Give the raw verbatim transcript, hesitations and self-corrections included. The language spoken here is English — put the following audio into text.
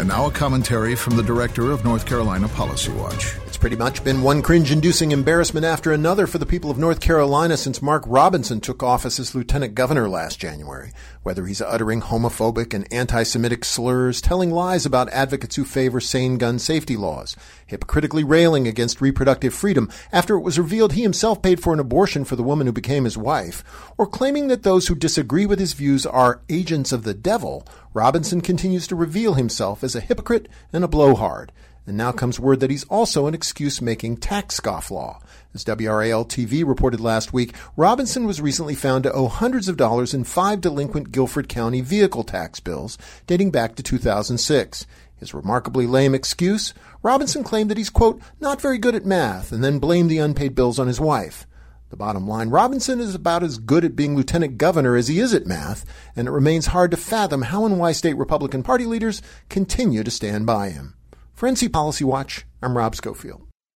And now a commentary from the director of North Carolina Policy Watch. It's pretty much been one cringe-inducing embarrassment after another for the people of North Carolina since Mark Robinson took office as lieutenant governor last January. Whether he's uttering homophobic and anti-Semitic slurs, telling lies about advocates who favor sane gun safety laws, hypocritically railing against reproductive freedom after it was revealed he himself paid for an abortion for the woman who became his wife, or claiming that those who disagree with his views are agents of the devil, Robinson continues to reveal himself as a hypocrite and a blowhard. And now comes word that he's also an excuse-making tax scofflaw. As W R A L T V reported last week, Robinson was recently found to owe hundreds of dollars in five delinquent Guilford County vehicle tax bills dating back to two thousand six. His remarkably lame excuse? Robinson claimed that he's, quote, not very good at math, and then blamed the unpaid bills on his wife. The bottom line, Robinson is about as good at being lieutenant governor as he is at math, and it remains hard to fathom how and why state Republican Party leaders continue to stand by him. For N C Policy Watch, I'm Rob Schofield.